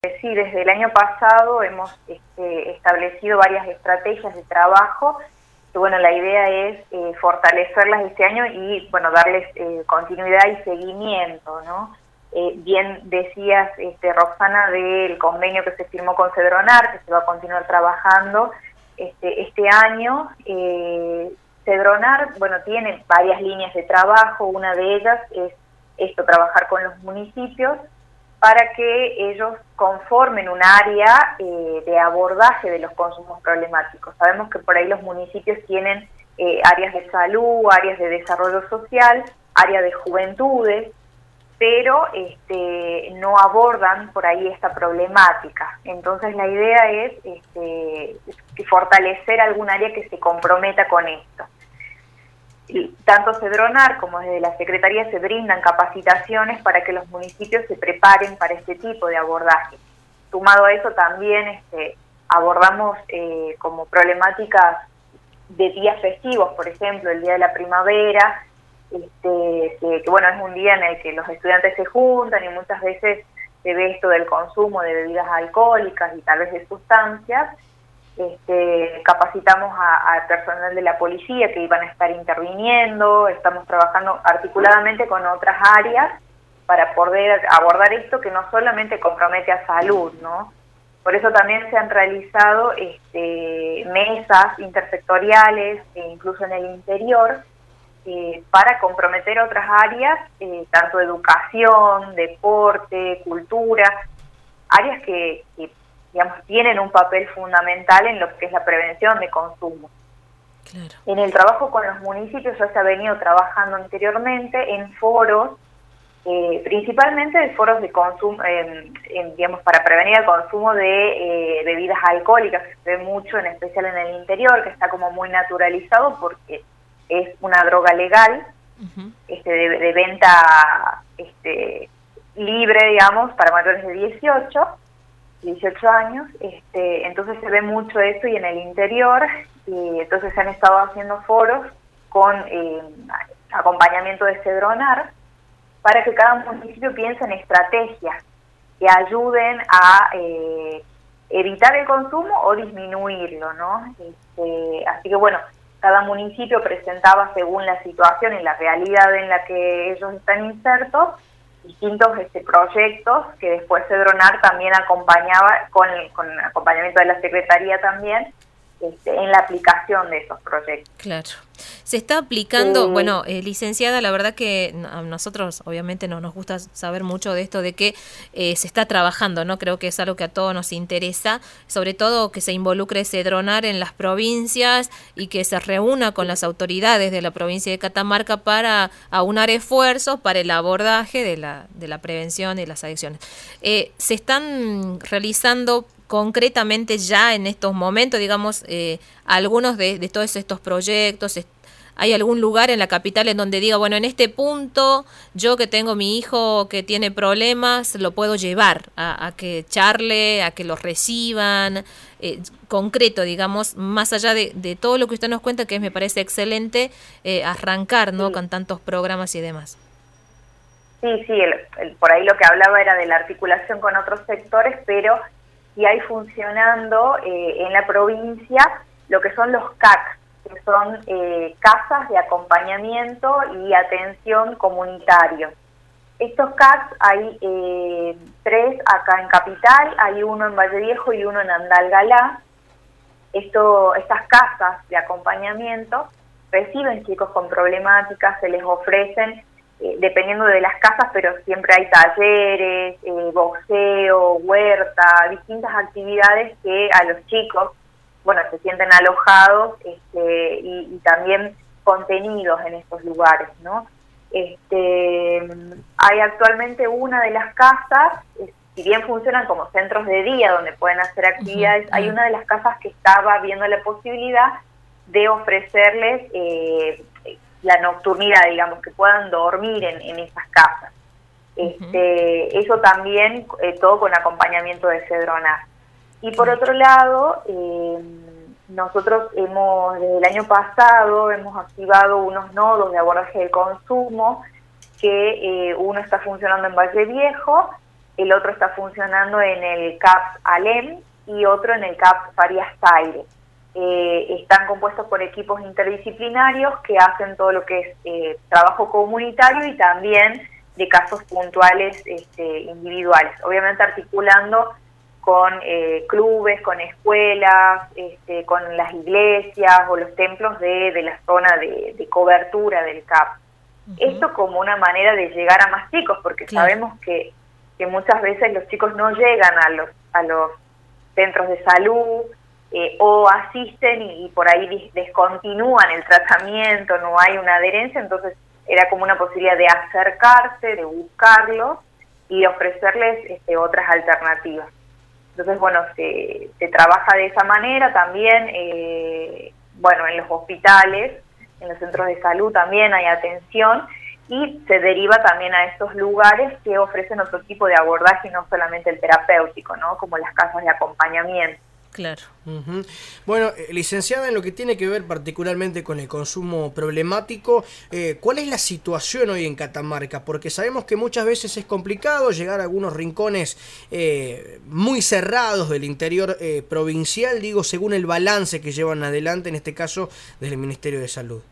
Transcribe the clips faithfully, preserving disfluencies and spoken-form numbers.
Sí, desde el año pasado hemos este, establecido varias estrategias de trabajo, que bueno, la idea es eh, fortalecerlas este año y bueno, darles eh, continuidad y seguimiento, ¿no? Eh, bien decías, este, Roxana, del convenio que se firmó con Cedronar, que se va a continuar trabajando este, este año. Eh, Cedronar, bueno, tiene varias líneas de trabajo, una de ellas es esto, trabajar con los municipios, para que ellos conformen un área eh, de abordaje de los consumos problemáticos. Sabemos que por ahí los municipios tienen eh, áreas de salud, áreas de desarrollo social, áreas de juventudes, pero este, no abordan por ahí esta problemática. Entonces la idea es este, fortalecer algún área que se comprometa con esto. Tanto Cedronar como desde la Secretaría se brindan capacitaciones para que los municipios se preparen para este tipo de abordaje. Sumado a eso también este, abordamos eh, como problemáticas de días festivos, por ejemplo, el Día de la Primavera, este, que, que bueno, es un día en el que los estudiantes se juntan y muchas veces se ve esto del consumo de bebidas alcohólicas y tal vez de sustancias. Este, capacitamos al personal de la policía que iban a estar interviniendo, estamos trabajando articuladamente con otras áreas para poder abordar esto que no solamente compromete a salud, ¿no? Por eso también se han realizado este, mesas intersectoriales, e incluso en el interior, eh, para comprometer otras áreas, eh, tanto educación, deporte, cultura, áreas que, que digamos, tienen un papel fundamental en lo que es la prevención de consumo. Claro. En el trabajo con los municipios ya se ha venido trabajando anteriormente en foros, eh, principalmente de foros de consumo, eh, en, digamos, para prevenir el consumo de eh, bebidas alcohólicas, que se ve mucho, en especial en el interior, que está como muy naturalizado porque es una droga legal, uh-huh. este, de, de venta este, libre, digamos, para mayores de dieciocho años, este, entonces se ve mucho esto y en el interior, y entonces se han estado haciendo foros con eh, acompañamiento de Cedronar para que cada municipio piense en estrategias que ayuden a eh, evitar el consumo o disminuirlo, ¿no? Este, así que bueno, cada municipio presentaba según la situación y la realidad en la que ellos están insertos distintos este, proyectos que después Cedronar también acompañaba con, con acompañamiento de la Secretaría también este, en la aplicación de esos proyectos. Claro. Se está aplicando, eh, bueno, eh, licenciada, la verdad que a nosotros obviamente no nos gusta saber mucho de esto de que eh, se está trabajando, ¿no? Creo que es algo que a todos nos interesa, sobre todo que se involucre Cedronar en las provincias y que se reúna con las autoridades de la provincia de Catamarca para aunar esfuerzos para el abordaje de la, de la prevención y las adicciones. Eh, se están realizando concretamente ya en estos momentos, digamos, eh, algunos de, de todos estos proyectos. ¿Hay algún lugar en la capital en donde diga, bueno, en este punto yo que tengo mi hijo que tiene problemas, lo puedo llevar a, a que charle, a que lo reciban, eh, concreto, digamos, más allá de, de todo lo que usted nos cuenta, que me parece excelente, eh, arrancar, ¿no? Sí. Con tantos programas y demás. Sí, sí, el, el, por ahí lo que hablaba era de la articulación con otros sectores, pero y hay funcionando eh, en la provincia lo que son los C A C, que son eh, casas de acompañamiento y atención comunitario. Estos C A C hay eh, tres acá en Capital, hay uno en Valle Viejo y uno en Andalgalá. Esto, estas casas de acompañamiento reciben chicos con problemáticas, se les ofrecen Eh, dependiendo de las casas, pero siempre hay talleres, eh, boxeo, huerta, distintas actividades que a los chicos, bueno, se sienten alojados este, y, y también contenidos en estos lugares, ¿no? Este, hay actualmente una de las casas, eh, si bien funcionan como centros de día donde pueden hacer actividades, uh-huh. hay una de las casas que estaba viendo la posibilidad de ofrecerles eh, la nocturnidad, digamos, que puedan dormir en, en esas casas. Este, uh-huh. Eso también, eh, todo con acompañamiento de Cedronar. Y por otro lado, eh, nosotros hemos, desde el año pasado, hemos activado unos nodos de abordaje del consumo, que eh, uno está funcionando en Valle Viejo el otro está funcionando en el C A P S Alem y otro en el C A P S Farías Taire. Eh, están compuestos por equipos interdisciplinarios que hacen todo lo que es eh, trabajo comunitario y también de casos puntuales este, individuales, obviamente articulando con eh, clubes, con escuelas, este, con las iglesias o los templos de, de la zona de, de cobertura del C A P S. Uh-huh. Esto como una manera de llegar a más chicos, porque claro, sabemos que, que muchas veces los chicos no llegan a los, a los centros de salud, Eh, o asisten y, y por ahí descontinúan el tratamiento, no hay una adherencia, entonces era como una posibilidad de acercarse, de buscarlo y ofrecerles este, otras alternativas. Entonces, bueno, se, se trabaja de esa manera también, eh, bueno, en los hospitales, en los centros de salud también hay atención y se deriva también a estos lugares que ofrecen otro tipo de abordaje, no solamente el terapéutico, ¿no? Como las casas de acompañamiento. Claro. Uh-huh. Bueno, eh, licenciada, en lo que tiene que ver particularmente con el consumo problemático, eh, ¿cuál es la situación hoy en Catamarca? Porque sabemos que muchas veces es complicado llegar a algunos rincones eh, muy cerrados del interior eh, provincial, digo, según el balance que llevan adelante, en este caso, desde el Ministerio de Salud.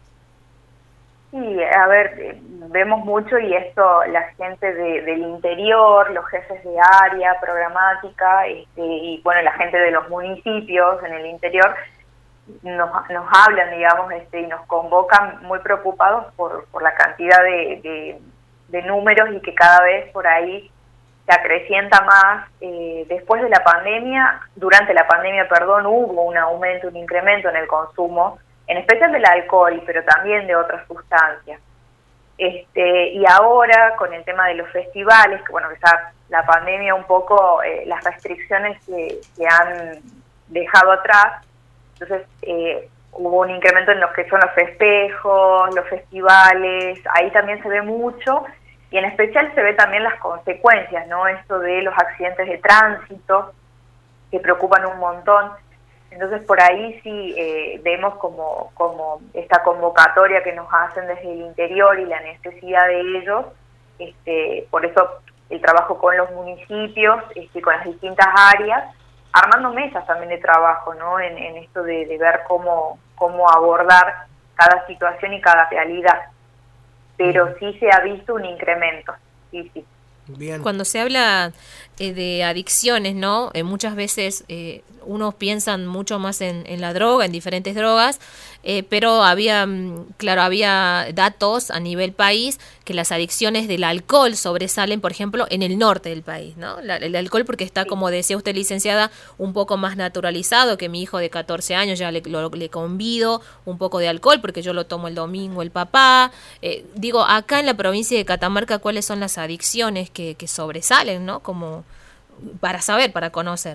Sí, a ver, vemos mucho y esto la gente de, del interior, los jefes de área programática este, y bueno, la gente de los municipios en el interior nos, nos hablan, digamos, este, y nos convocan muy preocupados por, por la cantidad de, de, de números y que cada vez por ahí se acrecienta más. Eh, después de la pandemia, durante la pandemia, perdón, hubo un aumento, un incremento en el consumo, en especial del alcohol, pero también de otras sustancias. Este, y ahora, con el tema de los festivales, que bueno, que ya la pandemia un poco, eh, las restricciones que, que han dejado atrás, entonces eh, hubo un incremento en los que son los festejos, los festivales, ahí también se ve mucho, y en especial se ve también las consecuencias, ¿no? Esto de los accidentes de tránsito, que preocupan un montón. Entonces por ahí sí eh, vemos como, como esta convocatoria que nos hacen desde el interior y la necesidad de ellos, este, por eso el trabajo con los municipios, este, con las distintas áreas, armando mesas también de trabajo, ¿no? En, en esto de, de ver cómo, cómo abordar cada situación y cada realidad. Pero sí se ha visto un incremento, sí, sí. Bien. Cuando se habla eh, de adicciones, ¿no? Eh, muchas veces eh, unos piensan mucho más en, en la droga, en diferentes drogas, eh, pero había, claro, había datos a nivel país que las adicciones del alcohol sobresalen, por ejemplo, en el norte del país, ¿no? La, el alcohol porque está, como decía usted, licenciada, un poco más naturalizado, que mi hijo de catorce años ya le, lo, le convido un poco de alcohol porque yo lo tomo el domingo el papá. Eh, digo, acá en la provincia de Catamarca, ¿cuáles son las adicciones que, que sobresalen, ¿no? Como para saber, para conocer.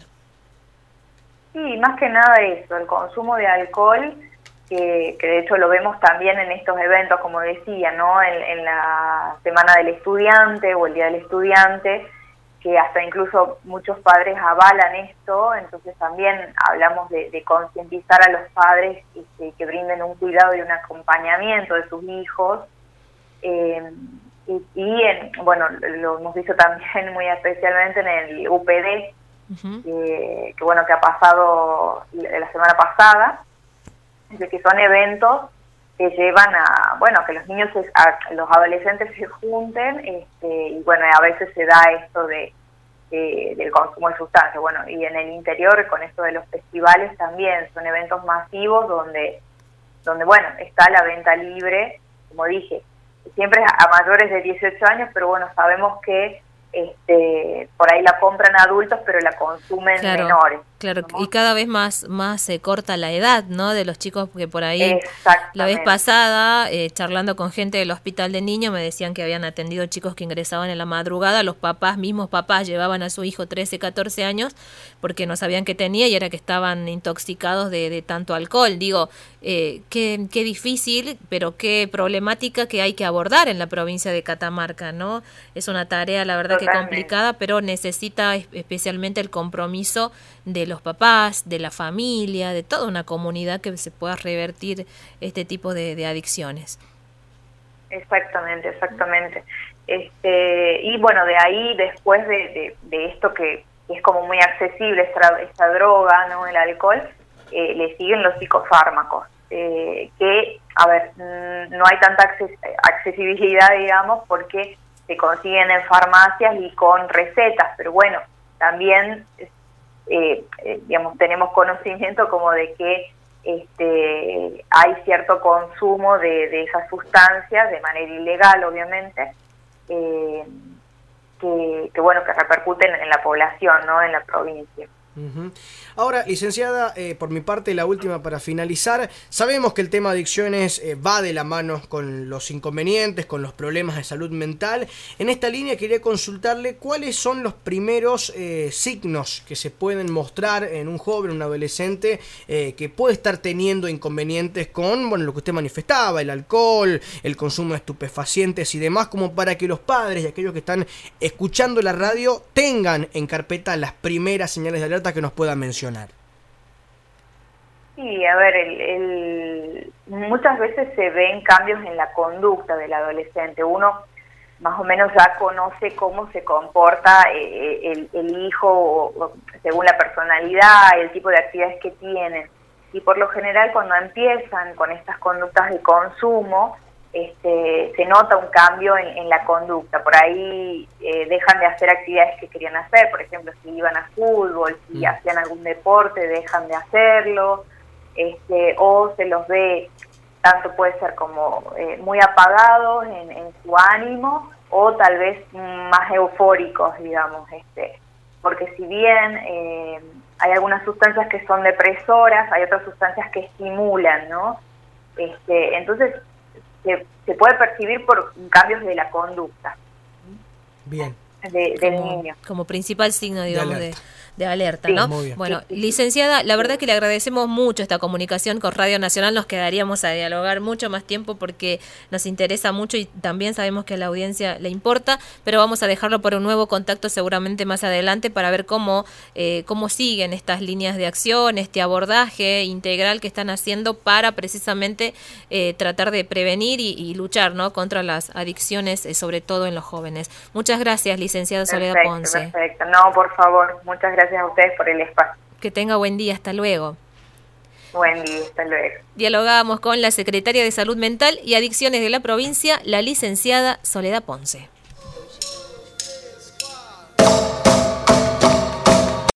Sí, más que nada eso, el consumo de alcohol, que, que de hecho lo vemos también en estos eventos, como decía, ¿no? En, en la Semana del Estudiante o el Día del Estudiante, que hasta incluso muchos padres avalan esto, entonces también hablamos de, de concientizar a los padres este, que brinden un cuidado y un acompañamiento de sus hijos. Eh, y, y en, bueno, lo hemos visto también muy especialmente en el U P D, uh-huh. eh, que bueno, que ha pasado la semana pasada, de que son eventos que llevan a, bueno, que los niños, se, a, los adolescentes se junten, este, y bueno, a veces se da esto de, de del consumo de sustancias, bueno, y en el interior con esto de los festivales también son eventos masivos donde, donde bueno, está la venta libre, como dije, siempre a mayores de dieciocho años, pero bueno, sabemos que este por ahí la compran adultos, pero la consumen claro, menores. Claro, ¿no? Y cada vez más más se corta la edad, ¿no? De los chicos, porque por ahí la vez pasada, eh, charlando con gente del hospital de niños, me decían que habían atendido chicos que ingresaban en la madrugada, los papás, mismos papás, llevaban a su hijo trece, catorce años, porque no sabían qué tenía y era que estaban intoxicados de, de tanto alcohol. Digo, eh, qué, qué difícil, pero qué problemática que hay que abordar en la provincia de Catamarca, ¿no? Es una tarea, la verdad, Totalmente. que complicada, pero necesita especialmente el compromiso de los papás, de la familia, de toda una comunidad que se pueda revertir este tipo de, de adicciones. Exactamente, exactamente. Este, y bueno, de ahí, después de, de, de esto que, que es como muy accesible, esta, esta droga, ¿no? El alcohol, eh, le siguen los psicofármacos, eh, que, a ver, no hay tanta acces accesibilidad, digamos, porque se consiguen en farmacias y con recetas, pero bueno, también, eh, eh, digamos, tenemos conocimiento como de que este, hay cierto consumo de, de esas sustancias de manera ilegal, obviamente, eh, que, que, bueno, que repercuten en la población, ¿no? En la provincia. Uh-huh. Ahora, licenciada, eh, por mi parte, la última para finalizar. Sabemos que el tema adicciones eh, va de la mano con los inconvenientes, con los problemas de salud mental. En esta línea quería consultarle cuáles son los primeros eh, signos que se pueden mostrar en un joven, un adolescente, eh, que puede estar teniendo inconvenientes con, bueno, lo que usted manifestaba, el alcohol, el consumo de estupefacientes y demás, como para que los padres y aquellos que están escuchando la radio tengan en carpeta las primeras señales de alerta que nos pueda mencionar. Sí, a ver, el, el, muchas veces se ven cambios en la conducta del adolescente. Uno más o menos ya conoce cómo se comporta eh, el, el hijo o, o, según la personalidad, el tipo de actividades que tienen. Y por lo general, cuando empiezan con estas conductas de consumo, Este, se nota un cambio en, en la conducta. Por ahí eh, dejan de hacer actividades que querían hacer, por ejemplo, si iban a fútbol, si mm. hacían algún deporte, dejan de hacerlo, este, o se los ve, tanto puede ser como eh, muy apagados en, en su ánimo, o tal vez más eufóricos, digamos, este, porque si bien eh, hay algunas sustancias que son depresoras, hay otras sustancias que estimulan, ¿no? Este, entonces, Se, se puede percibir por cambios de la conducta. Bien. De, del como, niño. Como principal signo, digamos, de, de alerta, sí, ¿no? Muy bien. Bueno, licenciada, la verdad que le agradecemos mucho esta comunicación con Radio Nacional. Nos quedaríamos a dialogar mucho más tiempo porque nos interesa mucho y también sabemos que a la audiencia le importa, pero vamos a dejarlo por un nuevo contacto seguramente más adelante para ver cómo, eh, cómo siguen estas líneas de acción, este abordaje integral que están haciendo para precisamente eh, tratar de prevenir y, y luchar, ¿no? Contra las adicciones, eh, sobre todo en los jóvenes. Muchas gracias, licenciada Soledad Perfecto, Ponce. Perfecto, no, por favor, muchas gracias a ustedes por el espacio. Que tenga buen día, hasta luego. Buen día, hasta luego. Dialogábamos con la secretaria de Salud Mental y Adicciones de la provincia, la licenciada Soledad Ponce.